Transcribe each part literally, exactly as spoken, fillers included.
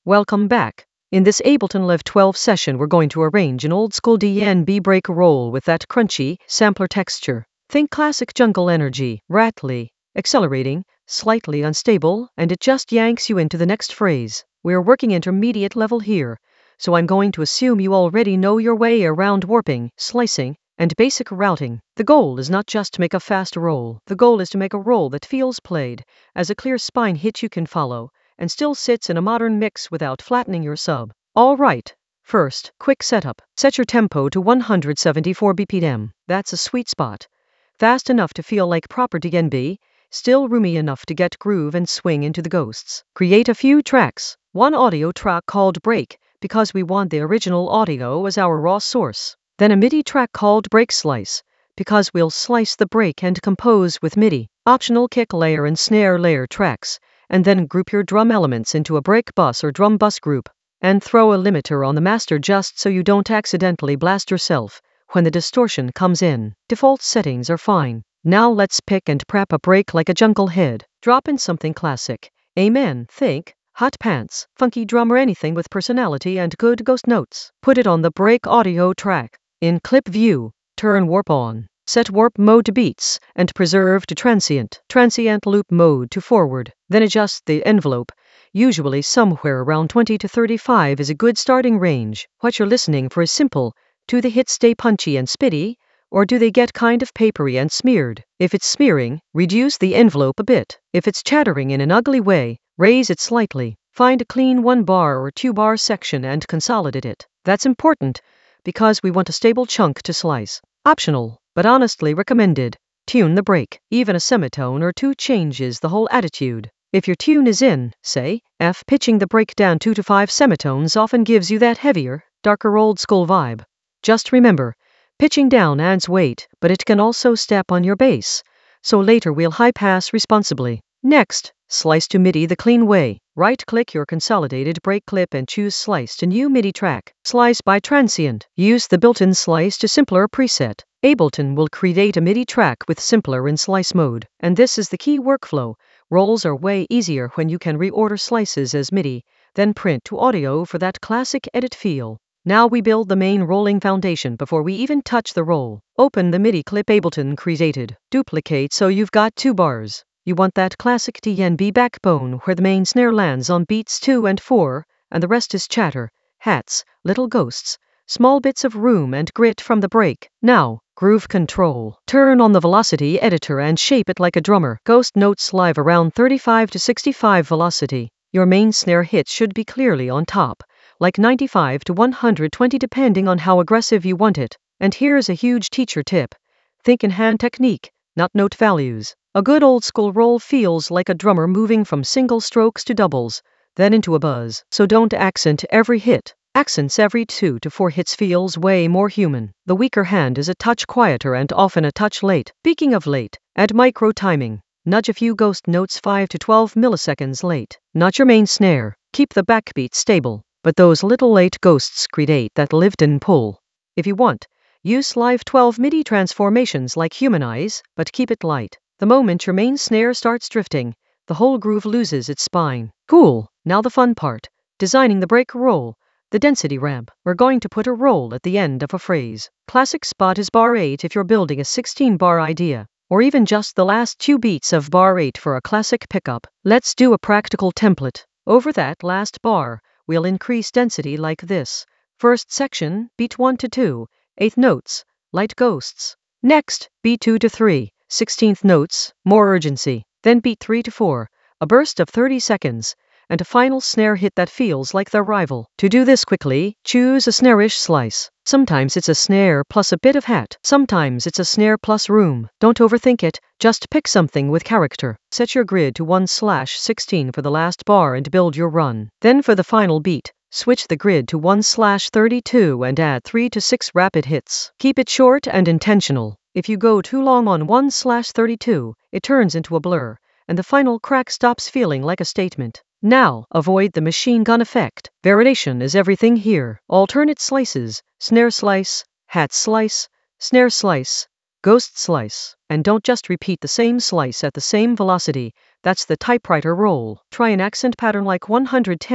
Welcome back. In this Ableton Live twelve session, we're going to arrange an old school D N B break roll with that crunchy, sampler texture. Think classic jungle energy, rattly, accelerating, slightly unstable, and it just yanks you into the next phrase. We're working intermediate level here, so I'm going to assume you already know your way around warping, slicing, and basic routing. The goal is not just to make a fast roll. The goal is to make a roll that feels played, as a clear spine hit you can follow, and still sits in a modern mix without flattening your sub. All right. First, quick setup. Set your tempo to one hundred seventy-four B P M. That's a sweet spot. Fast enough to feel like proper D N B, still roomy enough to get groove and swing into the ghosts. Create a few tracks. One audio track called break, because we want the original audio as our raw source. Then a MIDI track called break slice, because we'll slice the break and compose with MIDI. Optional kick layer and snare layer tracks, and then group your drum elements into a break bus or drum bus group, and throw a limiter on the master just so you don't accidentally blast yourself when the distortion comes in. Default settings are fine. Now let's pick and prep a break like a jungle head. Drop in something classic. Amen. Think hot pants, funky drum, or anything with personality and good ghost notes. Put it on the break audio track. In clip view, turn warp on. Set warp mode to beats, and preserve to transient. Transient loop mode to forward. Then adjust the envelope. Usually somewhere around twenty to thirty-five is a good starting range. What you're listening for is simple. Do the hits stay punchy and spitty, or do they get kind of papery and smeared? If it's smearing, reduce the envelope a bit. If it's chattering in an ugly way, raise it slightly. Find a clean one bar or two bar section and consolidate it. That's important, because we want a stable chunk to slice. Optional, but honestly recommended. Tune the break. Even a semitone or two changes the whole attitude. If your tune is in, say, F, pitching the break down two to five semitones often gives you that heavier, darker old school vibe. Just remember, pitching down adds weight, but it can also step on your bass, so later we'll high pass responsibly. Next, slice to MIDI the clean way. Right-click your consolidated break clip and choose Slice to new MIDI track. Slice by transient. Use the built-in slice to simpler preset. Ableton will create a MIDI track with simpler in slice mode, and this is the key workflow. Rolls are way easier when you can reorder slices as MIDI, then print to audio for that classic edit feel. Now we build the main rolling foundation before we even touch the roll. Open the MIDI clip Ableton created. Duplicate so you've got two bars. You want that classic D N B backbone where the main snare lands on beats two and four, and the rest is chatter, hats, little ghosts, small bits of room and grit from the break. Now, groove control. Turn on the velocity editor and shape it like a drummer. Ghost notes live around thirty-five to sixty-five velocity. Your main snare hit should be clearly on top, like ninety-five to one hundred twenty depending on how aggressive you want it. And here's a huge teacher tip. Think in hand technique, not note values. A good old school roll feels like a drummer moving from single strokes to doubles, then into a buzz. So don't accent every hit. Accents every two to four hits feels way more human. The weaker hand is a touch quieter and often a touch late. Speaking of late, add micro timing. Nudge a few ghost notes five to twelve milliseconds late. Not your main snare. Keep the backbeat stable, but those little late ghosts create that lift-in pull. If you want, use Live twelve MIDI transformations like Humanize, but keep it light. The moment your main snare starts drifting, the whole groove loses its spine. Cool. Now the fun part. Designing the break roll. The density ramp. We're going to put a roll at the end of a phrase. Classic spot is bar eight if you're building a sixteen bar idea, or even just the last two beats of bar eight for a classic pickup. Let's do a practical template. Over that last bar, we'll increase density like this. First section, beat one to two, eighth notes, light ghosts. Next, beat two to three, sixteenth notes, more urgency. Then beat three to four, a burst of thirty seconds, and a final snare hit that feels like the rival. To do this quickly, choose a snare-ish slice. Sometimes it's a snare plus a bit of hat. Sometimes it's a snare plus room. Don't overthink it, just pick something with character. Set your grid to one slash sixteen for the last bar and build your run. Then for the final beat, switch the grid to one slash thirty-two and add three to six rapid hits. Keep it short and intentional. If you go too long on one slash thirty-two, it turns into a blur, and the final crack stops feeling like a statement. Now, avoid the machine gun effect. Variation is everything here. Alternate slices, snare slice, hat slice, snare slice, ghost slice. And don't just repeat the same slice at the same velocity. That's the typewriter roll. Try an accent pattern like one hundred ten,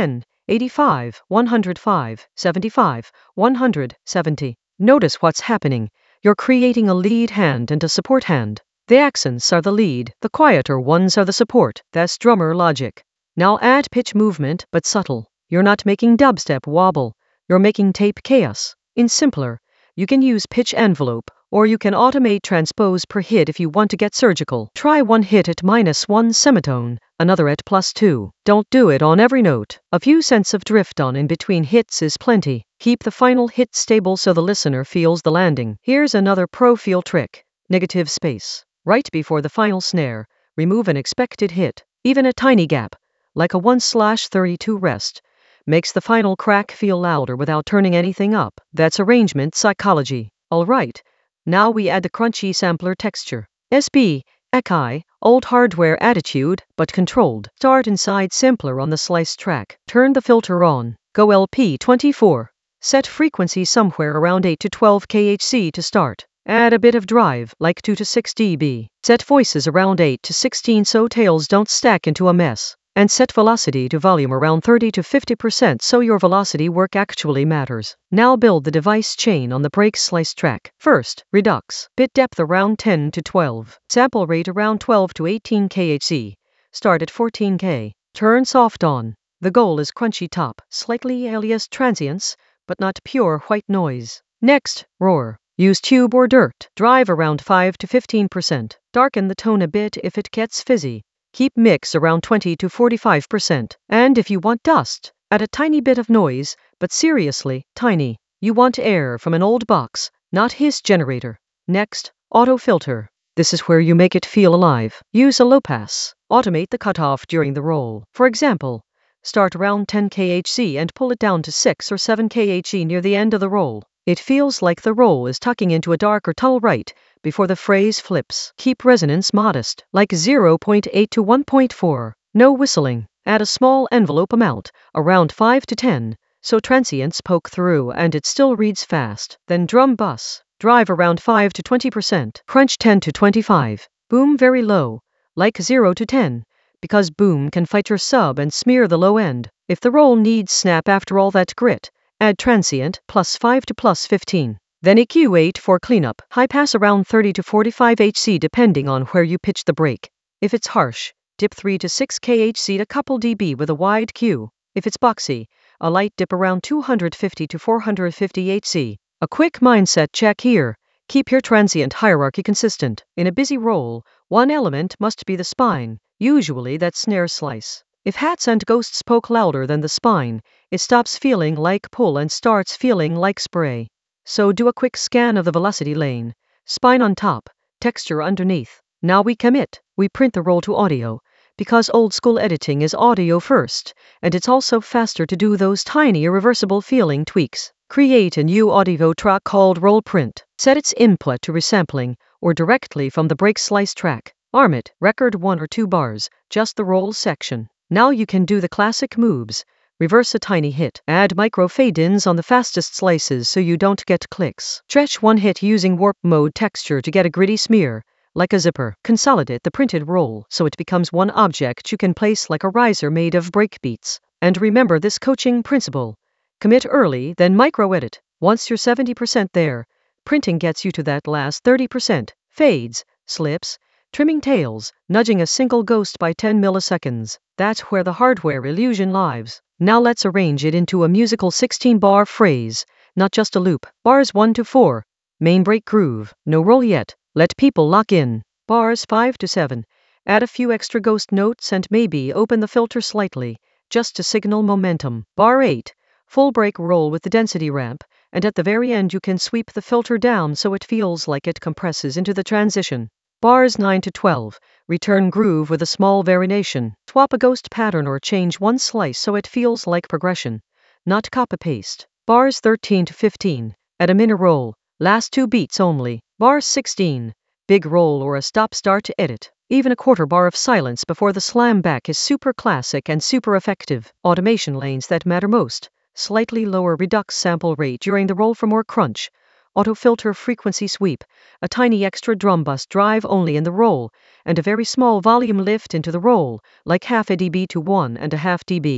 eighty-five, one hundred five, seventy-five, one hundred seventy. Notice what's happening. You're creating a lead hand and a support hand. The accents are the lead, the quieter ones are the support. That's drummer logic. Now add pitch movement, but subtle. You're not making dubstep wobble. You're making tape chaos. In simpler, you can use pitch envelope, or you can automate transpose per hit if you want to get surgical. Try one hit at minus one semitone, another at plus two. Don't do it on every note. A few cents of drift on in between hits is plenty. Keep the final hit stable so the listener feels the landing. Here's another pro feel trick. Negative space. Right before the final snare, remove an expected hit. Even a tiny gap, like a one slash thirty-two rest, makes the final crack feel louder without turning anything up. That's arrangement psychology. Alright, now we add the crunchy sampler texture. S B, Akai, old hardware attitude, but controlled. Start inside sampler on the slice track. Turn the filter on. Go L P twenty-four. Set frequency somewhere around eight to twelve kilohertz to start. Add a bit of drive, like two to six decibels. Set voices around eight to sixteen so tails don't stack into a mess. And set velocity to volume around thirty to fifty percent so your velocity work actually matters. Now build the device chain on the break slice track. First, redux. Bit depth around ten to twelve. Sample rate around twelve to eighteen kilohertz. Start at fourteen K. Turn soft on. The goal is crunchy top, slightly alias transients, but not pure white noise. Next, roar. Use tube or dirt. Drive around five to fifteen percent. Darken the tone a bit if it gets fizzy. Keep mix around twenty to forty-five percent. And if you want dust, add a tiny bit of noise, but seriously, tiny. You want air from an old box, not hiss generator. Next, auto filter. This is where you make it feel alive. Use a low pass. Automate the cutoff during the roll. For example, start around ten kilohertz and pull it down to six or seven kilohertz near the end of the roll. It feels like the roll is tucking into a darker tunnel right before the phrase flips. Keep resonance modest, like zero point eight to one point four. No whistling. Add a small envelope amount, around five to ten, so transients poke through and it still reads fast. Then drum bus. Drive around five to twenty percent. Crunch ten to twenty-five. Boom very low, like zero to ten, because boom can fight your sub and smear the low end. If the roll needs snap after all that grit, add transient, plus five to plus fifteen. Then E Q eight for cleanup. High pass around thirty to forty-five hertz depending on where you pitch the break. If it's harsh, dip three to six kilohertz a couple dB with a wide Q. If it's boxy, a light dip around two hundred fifty to four hundred fifty hertz. A quick mindset check here. Keep your transient hierarchy consistent. In a busy roll, one element must be the spine, usually that snare slice. If hats and ghosts poke louder than the spine, it stops feeling like pull and starts feeling like spray. So do a quick scan of the velocity lane. Spine on top, texture underneath. Now we commit. We print the roll to audio, because old school editing is audio first, and it's also faster to do those tiny irreversible feeling tweaks. Create a new audio track called roll print. Set its input to resampling, or directly from the break slice track. Arm it, record one or two bars, just the roll section. Now you can do the classic moves. Reverse a tiny hit. Add micro fade-ins on the fastest slices so you don't get clicks. Stretch one hit using warp mode texture to get a gritty smear, like a zipper. Consolidate the printed roll so it becomes one object you can place like a riser made of breakbeats. And remember this coaching principle. Commit early, then micro-edit. Once you're seventy percent there, printing gets you to that last thirty percent. Fades, slips, trimming tails, nudging a single ghost by ten milliseconds. That's where the hardware illusion lives. Now let's arrange it into a musical sixteen bar phrase, not just a loop. Bars one to four. Main break groove. No roll yet. Let people lock in. Bars five to seven. Add a few extra ghost notes and maybe open the filter slightly, just to signal momentum. Bar eight. Full break roll with the density ramp, and at the very end you can sweep the filter down so it feels like it compresses into the transition. Bars nine to twelve. Return groove with a small variation. Swap a ghost pattern or change one slice so it feels like progression, not copy-paste. Bars thirteen to fifteen. Add a mini roll. Last two beats only. Bar sixteen. Big roll or a stop-start to edit. Even a quarter bar of silence before the slam back is super classic and super effective. Automation lanes that matter most. Slightly lower redux sample rate during the roll for more crunch. Auto filter frequency sweep, a tiny extra drum bus drive only in the roll, and a very small volume lift into the roll, like half a dB to one and a half dB.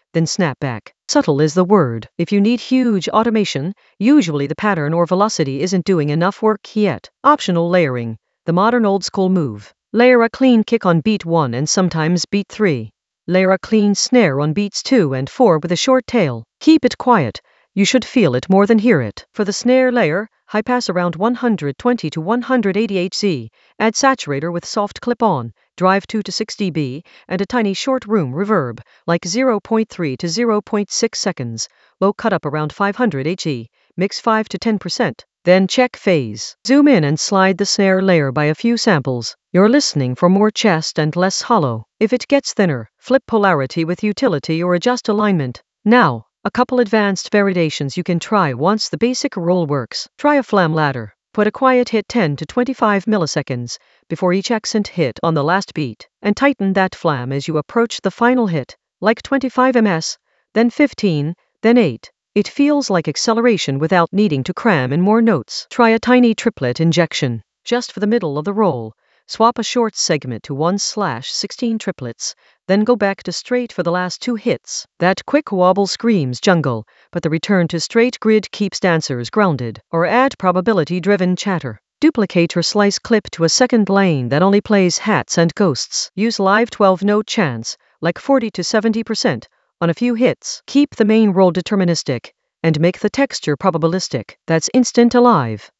then snap back. Subtle is the word. If you need huge automation, usually the pattern or velocity isn't doing enough work yet. Optional layering, the modern old school move. Layer a clean kick on beat one and sometimes beat three. Layer a clean snare on beats two and four with a short tail. Keep it quiet. You should feel it more than hear it. For the snare layer, high pass around one twenty to one eighty hertz. Add saturator with soft clip-on, drive two to six decibels, and a tiny short room reverb, like zero point three to zero point six seconds. Low cut-up around five hundred hertz. Mix five to ten percent. Then check phase. Zoom in and slide the snare layer by a few samples. You're listening for more chest and less hollow. If it gets thinner, flip polarity with utility or adjust alignment. Now, a couple advanced variations you can try once the basic roll works. Try a flam ladder. Put a quiet hit ten to twenty-five milliseconds before each accent hit on the last beat, and tighten that flam as you approach the final hit, like twenty-five milliseconds, then fifteen, then eight. It feels like acceleration without needing to cram in more notes. Try a tiny triplet injection, just for the middle of the roll. Swap a short segment to one slash sixteen triplets, then go back to straight for the last two hits. That quick wobble screams jungle, but the return to straight grid keeps dancers grounded. Or add probability-driven chatter. Duplicate or slice clip to a second lane that only plays hats and ghosts. Use live twelve-note chants, like forty to seventy percent, on a few hits. Keep the main roll deterministic, and make the texture probabilistic. That's instant alive.